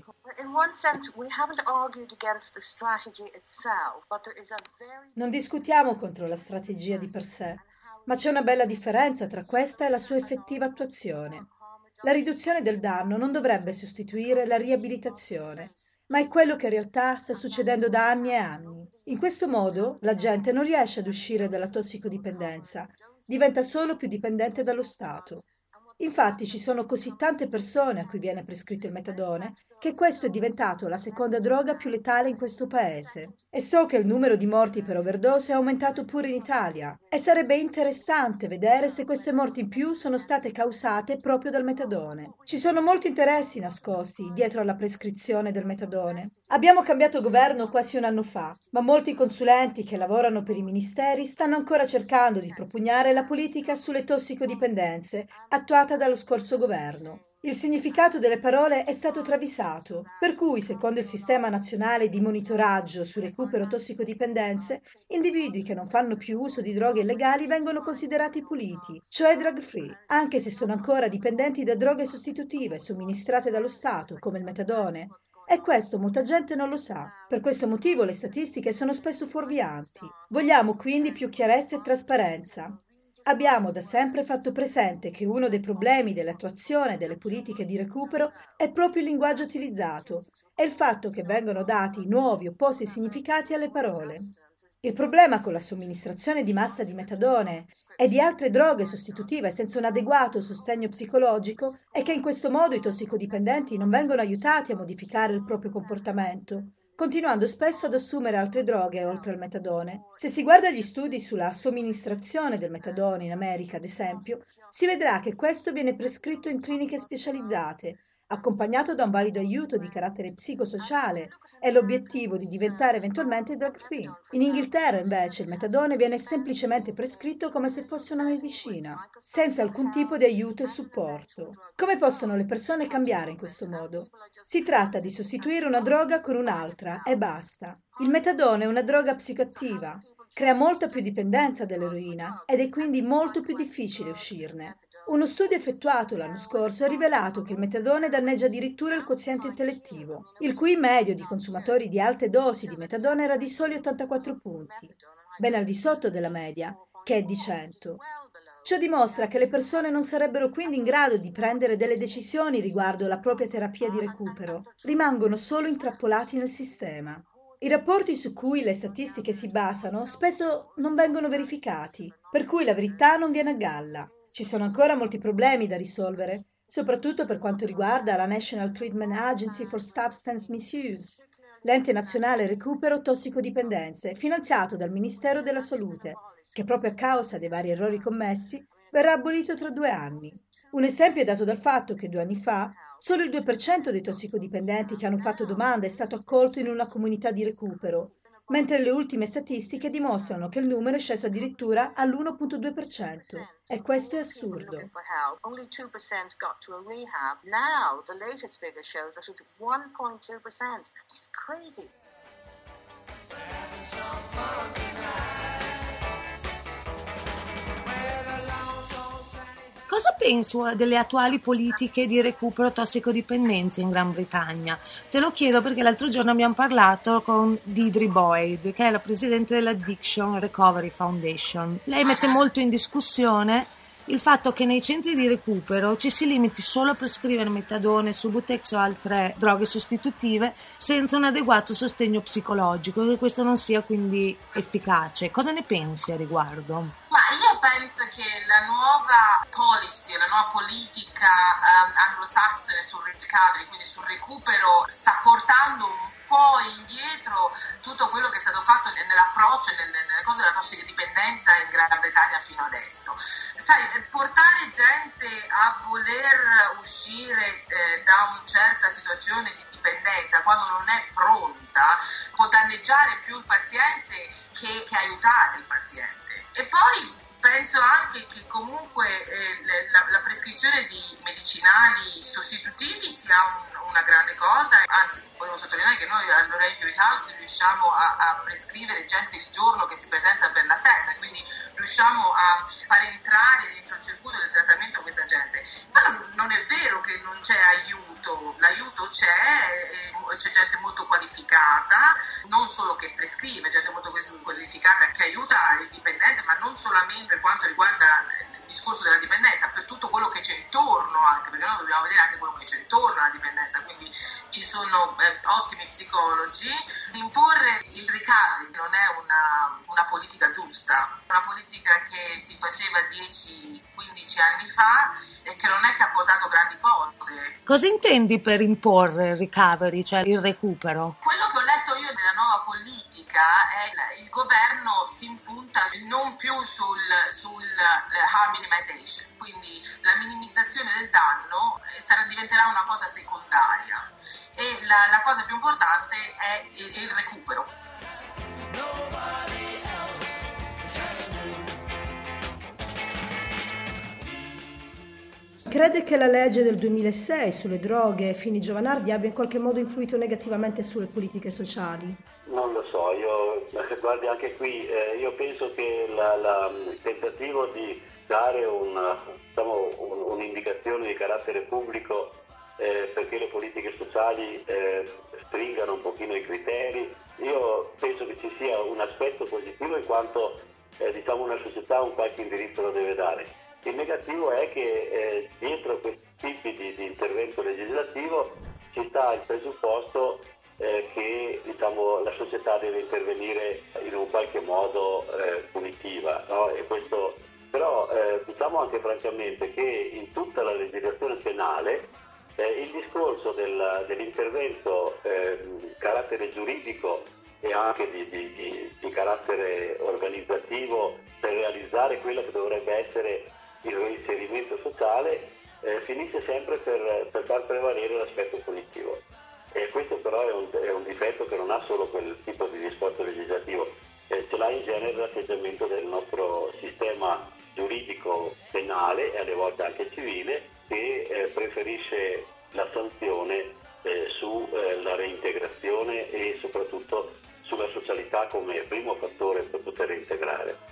Non discutiamo contro la strategia di per sé, ma c'è una bella differenza tra questa e la sua effettiva attuazione. La riduzione del danno non dovrebbe sostituire la riabilitazione, ma è quello che in realtà sta succedendo da anni e anni. In questo modo la gente non riesce ad uscire dalla tossicodipendenza, diventa solo più dipendente dallo Stato. Infatti ci sono così tante persone a cui viene prescritto il metadone che questo è diventato la seconda droga più letale in questo paese. E so che il numero di morti per overdose è aumentato pure in Italia e sarebbe interessante vedere se queste morti in più sono state causate proprio dal metadone. Ci sono molti interessi nascosti dietro alla prescrizione del metadone. Abbiamo cambiato governo quasi un anno fa, ma molti consulenti che lavorano per i ministeri stanno ancora cercando di propugnare la politica sulle tossicodipendenze attuata dallo scorso governo. Il significato delle parole è stato travisato, per cui, secondo il Sistema Nazionale di Monitoraggio su Recupero Tossicodipendenze, individui che non fanno più uso di droghe illegali vengono considerati puliti, cioè drug-free, anche se sono ancora dipendenti da droghe sostitutive somministrate dallo Stato, come il metadone. E questo molta gente non lo sa. Per questo motivo le statistiche sono spesso fuorvianti. Vogliamo quindi più chiarezza e trasparenza. Abbiamo da sempre fatto presente che uno dei problemi dell'attuazione delle politiche di recupero è proprio il linguaggio utilizzato e il fatto che vengono dati nuovi opposti significati alle parole. Il problema con la somministrazione di massa di metadone e di altre droghe sostitutive senza un adeguato sostegno psicologico è che in questo modo i tossicodipendenti non vengono aiutati a modificare il proprio comportamento, continuando spesso ad assumere altre droghe oltre al metadone. Se si guarda gli studi sulla somministrazione del metadone in America, ad esempio, si vedrà che questo viene prescritto in cliniche specializzate, accompagnato da un valido aiuto di carattere psicosociale e l'obiettivo di diventare eventualmente drug-free. In Inghilterra, invece, il metadone viene semplicemente prescritto come se fosse una medicina, senza alcun tipo di aiuto e supporto. Come possono le persone cambiare in questo modo? Si tratta di sostituire una droga con un'altra e basta. Il metadone è una droga psicoattiva, crea molta più dipendenza dall'eroina ed è quindi molto più difficile uscirne. Uno studio effettuato l'anno scorso ha rivelato che il metadone danneggia addirittura il quoziente intellettivo, il QI medio di consumatori di alte dosi di metadone era di soli 84 punti, ben al di sotto della media, che è di 100. Ciò dimostra che le persone non sarebbero quindi in grado di prendere delle decisioni riguardo la propria terapia di recupero, rimangono solo intrappolati nel sistema. I rapporti su cui le statistiche si basano spesso non vengono verificati, per cui la verità non viene a galla. Ci sono ancora molti problemi da risolvere, soprattutto per quanto riguarda la National Treatment Agency for Substance Misuse, l'ente nazionale recupero tossicodipendenze, finanziato dal Ministero della Salute, che proprio a causa dei vari errori commessi verrà abolito tra 2 anni. Un esempio è dato dal fatto che 2 anni fa solo il 2% dei tossicodipendenti che hanno fatto domanda è stato accolto in una comunità di recupero, mentre le ultime statistiche dimostrano che il numero è sceso addirittura all'1,2%. E questo è assurdo. Only 2% got to a rehab. Now, the latest figure shows that it's 1.2%. It's crazy. Cosa Cosa pensi delle attuali politiche di recupero tossicodipendenza in Gran Bretagna? Te lo chiedo perché l'altro giorno abbiamo parlato con Deirdre Boyd, che è la presidente dell'Addiction Recovery Foundation. Lei mette molto in discussione il fatto che nei centri di recupero ci si limiti solo a prescrivere metadone, Subutex o altre droghe sostitutive senza un adeguato sostegno psicologico e che questo non sia quindi efficace. Cosa ne pensi a riguardo? Ma io penso che la nuova policy, la nuova politica anglosassone sul recovery, quindi sul recupero, sta portando un po' indietro tutto quello che è stato fatto nell'approccio e nelle cose della tossicodipendenza in Gran Bretagna fino adesso. Sai, portare gente a voler uscire da una certa situazione di dipendenza quando non è pronta può danneggiare più il paziente che aiutare il paziente. E poi penso anche che comunque la prescrizione di medicinali sostitutivi sia una grande cosa, anzi volevo sottolineare che noi all'Orange House riusciamo a prescrivere gente il giorno che si presenta per la SESM, quindi riusciamo a far entrare dentro il circuito del trattamento questa gente. Ma non è vero che non c'è aiuto, l'aiuto c'è gente molto qualificata, non solo che prescrive, gente molto qualificata che aiuta il dipendente, ma non solamente per quanto riguarda il discorso della dipendenza, per tutto quello che c'è intorno anche, perché noi dobbiamo vedere anche quello che c'è intorno alla dipendenza, quindi ci sono ottimi psicologi. Imporre il recovery non è una politica giusta, una politica che si faceva 10-15 anni fa e che non è che ha portato grandi cose. Cosa intendi per imporre il recovery, cioè il recupero? Quello che ho letto io della nuova politica è il governo si impunta non più sul harm minimization, quindi la minimizzazione del danno diventerà una cosa secondaria e la cosa più importante è il recupero. Crede che la legge del 2006 sulle droghe Fini Giovanardi abbia in qualche modo influito negativamente sulle politiche sociali? Non lo so, guardi anche qui, io penso che il tentativo di dare un'indicazione di carattere pubblico perché le politiche sociali stringano un pochino i criteri, io penso che ci sia un aspetto positivo in quanto una società un qualche indirizzo lo deve dare. Il negativo è che dietro questi tipi di intervento legislativo ci sta il presupposto che la società deve intervenire in un qualche modo punitiva, no? E questo, però diciamo anche francamente che in tutta la legislazione penale il discorso dell'intervento carattere giuridico e anche di carattere organizzativo per realizzare quello che dovrebbe essere il reinserimento sociale finisce sempre per far prevalere l'aspetto punitivo. E questo però è un difetto che non ha solo quel tipo di discorso legislativo, ce l'ha in genere l'atteggiamento del nostro sistema giuridico penale e alle volte anche civile che preferisce la sanzione sulla reintegrazione e soprattutto sulla socialità come primo fattore per poter reintegrare.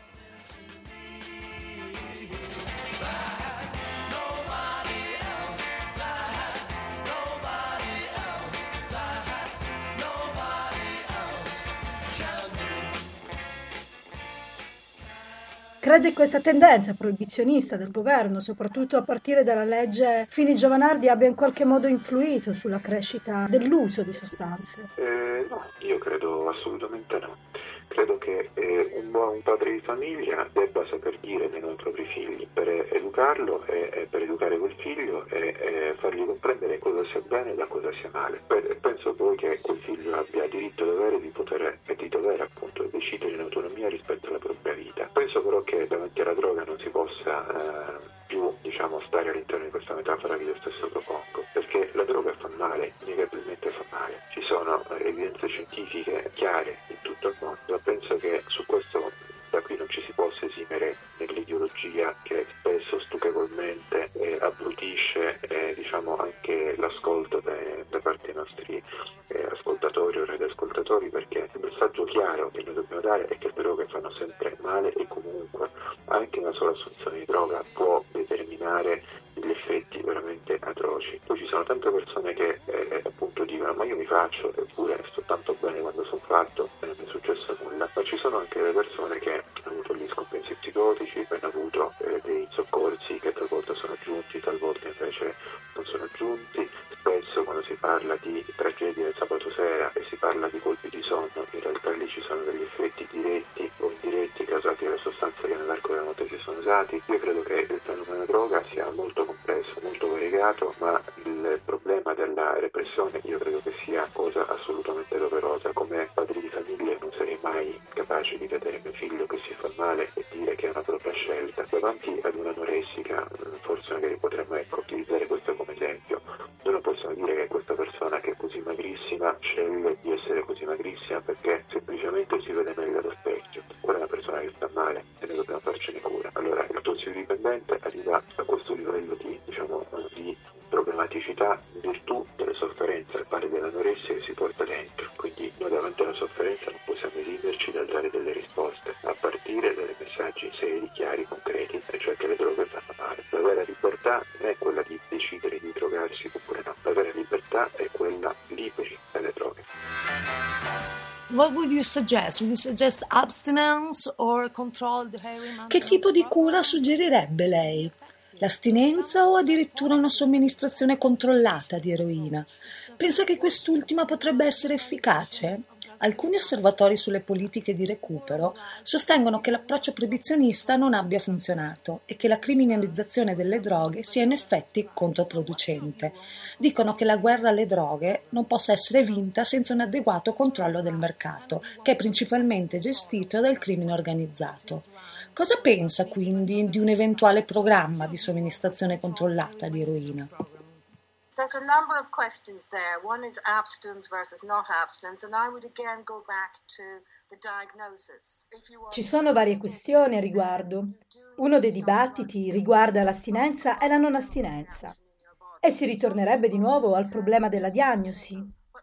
Crede che questa tendenza proibizionista del governo, soprattutto a partire dalla legge Fini Giovanardi, abbia in qualche modo influito sulla crescita dell'uso di sostanze? No, io credo assolutamente no. Credo che un buon padre di famiglia debba saper dire ai propri figli per educarlo e per educare quel figlio e fargli comprendere cosa sia bene e da cosa sia male. Penso poi che quel figlio abbia diritto e dovere di dover appunto decidere in autonomia rispetto alla propria vita. Penso però che davanti alla droga non si possa più stare all'interno di questa metafora che io stesso propongo, perché la droga fa male, inevitabilmente fa male. Ci sono evidenze scientifiche chiare in tutto il mondo. Penso che su questo da qui non ci si possa esimere nell'ideologia che spesso stupevolmente abbrutisce anche l'ascolto da parte dei nostri ascoltatori o radioascoltatori, perché il messaggio chiaro che noi dobbiamo dare è che le droghe fanno sempre male e comunque anche una sola assunzione di droga può determinare immaginare degli effetti veramente atroci. Poi ci sono tante persone che appunto dicono: ma io mi faccio, eppure sto tanto bene quando sono fatto e non mi è successo nulla. Ma ci sono anche le persone che hanno avuto gli scompensi psicotici, hanno avuto dei soccorsi che talvolta sono giunti, talvolta invece non sono giunti. Spesso quando si parla di tragedie del sabato sera e si parla di colpi di sonno, in realtà lì ci sono degli effetti diretti o indiretti causati dalle sostanze che nell'arco della notte si sono usati. Io credo che il fenomeno droga sia molto complesso, molto variegato, ma il problema della repressione io credo che sia cosa assolutamente doverosa. Come padre di famiglia non sarei mai capace di vedere mio figlio che si fa male e dire che è una propria scelta. Davanti ad un'anoressica, forse magari potremmo utilizzare questo come esempio. Noi non possiamo dire che questa persona che è così magrissima sceglie di essere così magrissima perché semplicemente si vede meglio allo specchio. Quella è una persona che sta male e noi dobbiamo farcene cura. Allora il tossicodipendente arriva a questo livello di problematicità in virtù delle sofferenze al pari dell'anoressia che si porta dentro. Quindi noi davanti alla sofferenza non possiamo esimerci dal dare delle risposte, a partire dai messaggi seri, chiari, concreti, e cioè che le droghe fanno male. La vera libertà non è quella di decidere di drogarsi oppure no, la vera libertà è quella liberi dalle droghe. What would you suggest? Would you suggest abstinence or controlled heroin? Che tipo di cura suggerirebbe lei? L'astinenza o addirittura una somministrazione controllata di eroina? Pensa che quest'ultima potrebbe essere efficace? Alcuni osservatori sulle politiche di recupero sostengono che l'approccio proibizionista non abbia funzionato e che la criminalizzazione delle droghe sia in effetti controproducente. Dicono che la guerra alle droghe non possa essere vinta senza un adeguato controllo del mercato, che è principalmente gestito dal crimine organizzato. Cosa pensa quindi di un eventuale programma di somministrazione controllata di eroina? There's a number of questions there. One is abstinence versus not abstinence, and I would again go back to the diagnosis. Ci sono varie questioni a riguardo. Uno dei dibattiti riguarda l'astinenza e la non astinenza. E si ritornerebbe di nuovo al problema della diagnosi.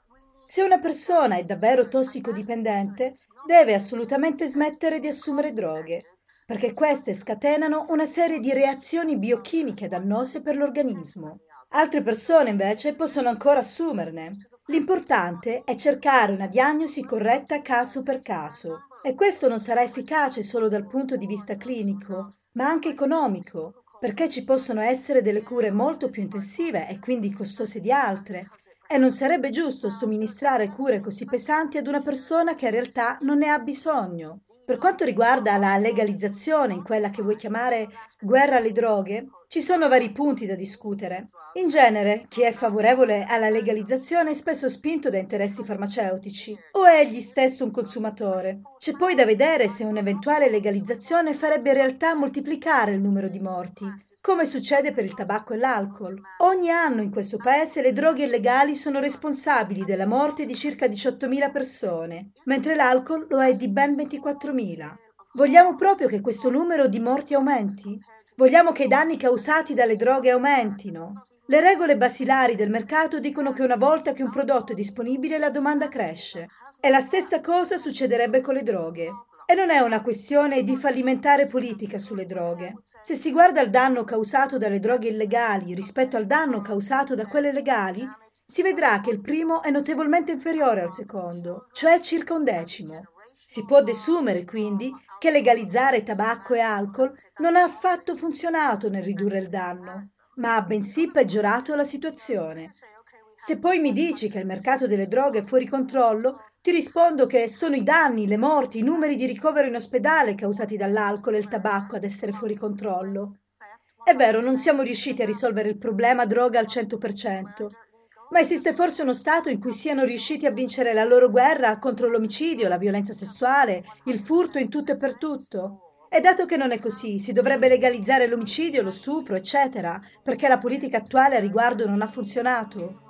Se una persona è davvero tossicodipendente, deve assolutamente smettere di assumere droghe, perché queste scatenano una serie di reazioni biochimiche dannose per l'organismo. Altre persone invece possono ancora assumerne. L'importante è cercare una diagnosi corretta caso per caso, e questo non sarà efficace solo dal punto di vista clinico, ma anche economico, perché ci possono essere delle cure molto più intensive e quindi costose di altre, e non sarebbe giusto somministrare cure così pesanti ad una persona che in realtà non ne ha bisogno. Per quanto riguarda la legalizzazione in quella che vuoi chiamare guerra alle droghe, ci sono vari punti da discutere. In genere, chi è favorevole alla legalizzazione è spesso spinto da interessi farmaceutici o è egli stesso un consumatore. C'è poi da vedere se un'eventuale legalizzazione farebbe in realtà moltiplicare il numero di morti, come succede per il tabacco e l'alcol. Ogni anno in questo paese le droghe illegali sono responsabili della morte di circa 18.000 persone, mentre l'alcol lo è di ben 24.000. Vogliamo proprio che questo numero di morti aumenti? Vogliamo che i danni causati dalle droghe aumentino? Le regole basilari del mercato dicono che una volta che un prodotto è disponibile la domanda cresce. E la stessa cosa succederebbe con le droghe. E non è una questione di fallimentare politica sulle droghe. Se si guarda il danno causato dalle droghe illegali rispetto al danno causato da quelle legali, si vedrà che il primo è notevolmente inferiore al secondo, cioè circa 1/10. Si può desumere quindi che legalizzare tabacco e alcol non ha affatto funzionato nel ridurre il danno, ma ha bensì peggiorato la situazione. Se poi mi dici che il mercato delle droghe è fuori controllo, ti rispondo che sono i danni, le morti, i numeri di ricovero in ospedale causati dall'alcol e il tabacco ad essere fuori controllo. È vero, non siamo riusciti a risolvere il problema droga al 100%, ma esiste forse uno Stato in cui siano riusciti a vincere la loro guerra contro l'omicidio, la violenza sessuale, il furto in tutto e per tutto? E dato che non è così, si dovrebbe legalizzare l'omicidio, lo stupro, eccetera, perché la politica attuale a riguardo non ha funzionato.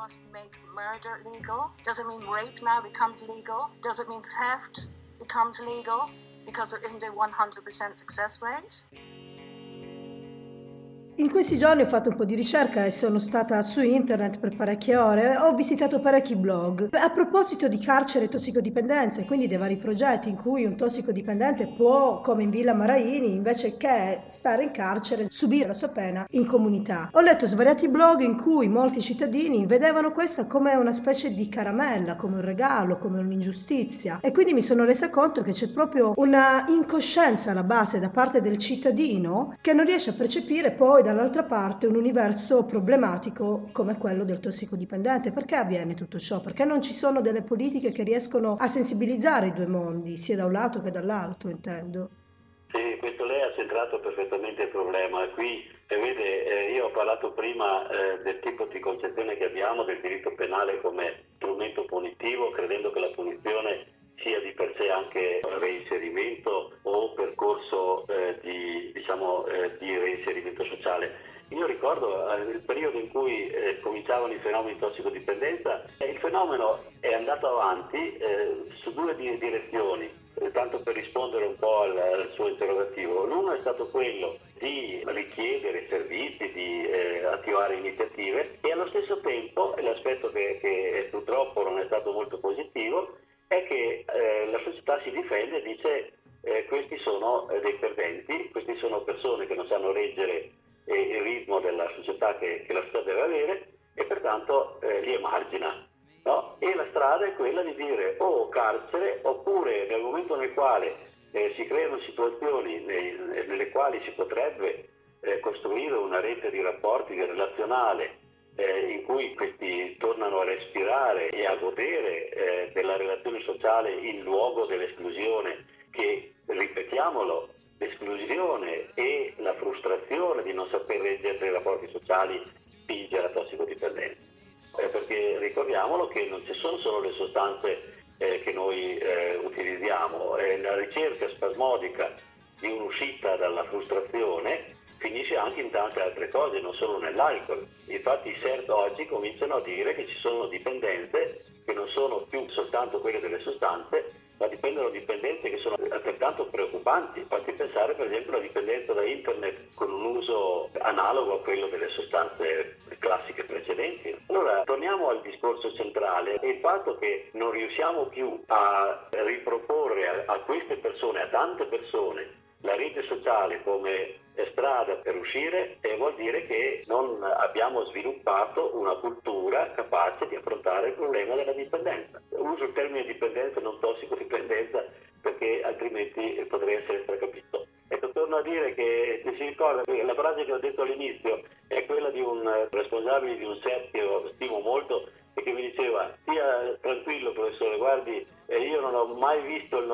Murder legal? Does it mean rape now becomes legal? Does it mean theft becomes legal? Because there isn't a 100% success rate? In questi giorni ho fatto un po' di ricerca e sono stata su internet per parecchie ore, ho visitato parecchi blog a proposito di carcere e tossicodipendenza, e quindi dei vari progetti in cui un tossicodipendente può, come in Villa Maraini, invece che stare in carcere, subire la sua pena in comunità. Ho letto svariati blog in cui molti cittadini vedevano questa come una specie di caramella, come un regalo, come un'ingiustizia, e quindi mi sono resa conto che c'è proprio una incoscienza alla base da parte del cittadino che non riesce a percepire poi dall'altra parte un universo problematico come quello del tossicodipendente. Perché avviene tutto ciò? Perché non ci sono delle politiche che riescono a sensibilizzare i due mondi, sia da un lato che dall'altro, intendo. Sì, questo lei ha centrato perfettamente il problema. Qui, vede, io ho parlato prima del tipo di concezione che abbiamo del diritto penale come strumento punitivo, credendo che la punizione sia di per sé anche reinserimento o percorso di reinserimento sociale. Io ricordo il periodo in cui cominciavano i fenomeni di tossicodipendenza, il fenomeno è andato avanti su due direzioni. Tanto per rispondere un po' al suo interrogativo, l'uno è stato quello di richiedere servizi, di attivare iniziative, e allo stesso tempo l'aspetto che purtroppo non è stato molto positivo è che la società si difende e dice questi sono dei perdenti, questi sono persone che non sanno reggere il ritmo della società che la società deve avere, e pertanto li emargina. No? E la strada è quella di dire o carcere, oppure nel momento nel quale si creano situazioni nelle quali si potrebbe costruire una rete di rapporti relazionale in cui questi tornano a respirare e a godere della relazione sociale in luogo dell'esclusione, che, ripetiamolo, l'esclusione e la frustrazione di non saper reggere dei rapporti sociali spinge alla tossicodipendenza. Perché ricordiamolo che non ci sono solo le sostanze che noi utilizziamo, la ricerca spasmodica di un'uscita dalla frustrazione finisce anche in tante altre cose, non solo nell'alcol. Infatti i CERT oggi cominciano a dire che ci sono dipendenze che non sono più soltanto quelle delle sostanze, ma dipendono dipendenze che sono altrettanto preoccupanti. Fatti pensare per esempio alla dipendenza da internet con un uso analogo a quello delle sostanze classiche precedenti. Allora torniamo al discorso centrale, e il fatto che non riusciamo più a riproporre a queste persone, a tante persone, la rete sociale come strada per uscire, vuol dire che non abbiamo sviluppato una cultura capace di affrontare il problema della dipendenza. Uso il termine dipendenza, non tossicodipendenza, perché altrimenti potrei essere stracapito. Ecco, torno a dire che si ricorda che la frase che ho detto all'inizio è quella di un responsabile di un set che io stimo molto e che mi diceva: stia tranquillo professore, guardi, io non ho mai visto il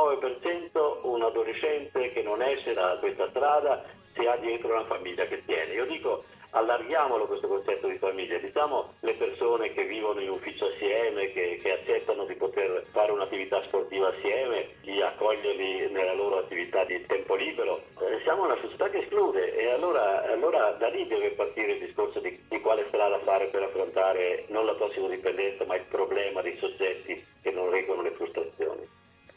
99% un adolescente che non esce da questa strada se ha dietro una famiglia che tiene. Io dico, allarghiamolo questo concetto di famiglia, diciamo le persone che vivono in ufficio assieme, che accettano di poter fare un'attività sportiva assieme, di accoglierli nella loro attività di tempo libero. Siamo una società che esclude, e allora da lì deve partire il discorso di quale strada fare per affrontare non la tossicodipendenza ma il problema dei soggetti che non reggono le frustrazioni.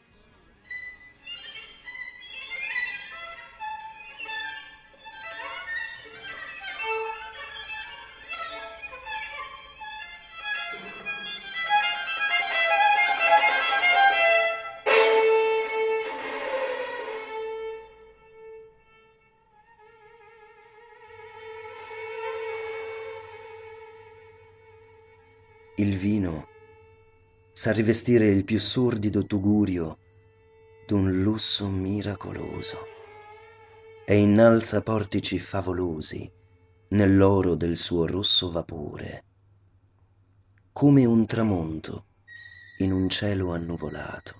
Il vino sa rivestire il più sordido tugurio d'un lusso miracoloso e innalza portici favolosi nell'oro del suo rosso vapore, come un tramonto in un cielo annuvolato.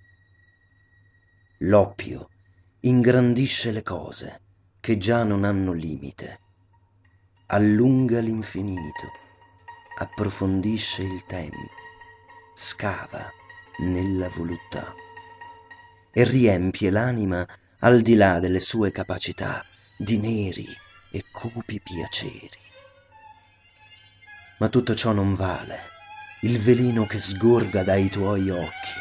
L'oppio ingrandisce le cose che già non hanno limite, allunga l'infinito, approfondisce il tempo, scava nella voluttà e riempie l'anima al di là delle sue capacità di neri e cupi piaceri. Ma tutto ciò non vale il veleno che sgorga dai tuoi occhi.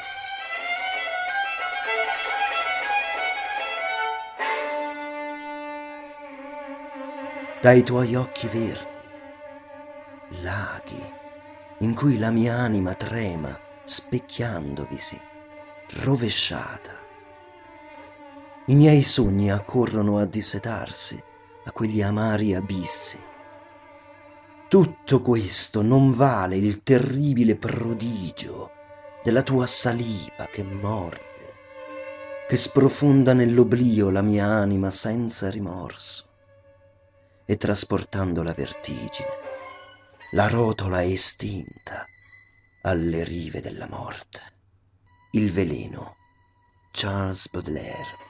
dai tuoi occhi verdi, laghi in cui la mia anima trema specchiandovisi, rovesciata. I miei sogni accorrono a dissetarsi a quegli amari abissi. Tutto questo non vale il terribile prodigio della tua saliva che morde, che sprofonda nell'oblio la mia anima senza rimorso, e trasportando la vertigine, la rotola estinta alle rive della morte. Il veleno. Charles Baudelaire.